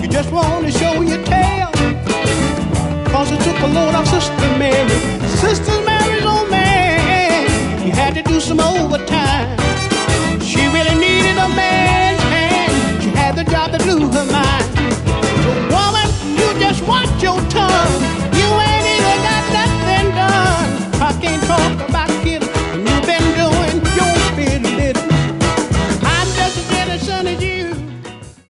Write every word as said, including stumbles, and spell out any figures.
You just want to show your tail, cause it took a load of Sister Mary. Sister Mary